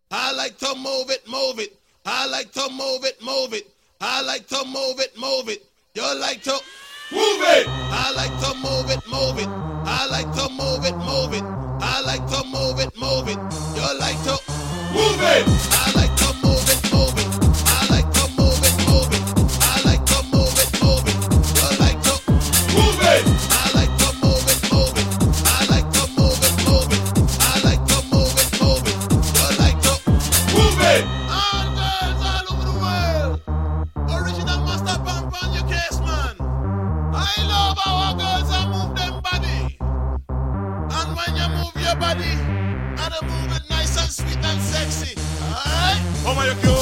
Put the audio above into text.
I like to move it, move it. I like to move it, move it. I like to move it, move it. You like to move it. I like to move it, move it. I like to move it, move it. I like to move it, move it. You like to move it. I like to move it, move it. I like to move it, move it. I like to move it, move it. You like to move it. I like to move it, move it. I like to move it, move it. I like to move it, move it. You like to move it. All girls all over the world. Original master pump on your case, man. I love how our girls are move them body. And when you move your body, and you move it nice and sweet and sexy. Alright? Oh my, you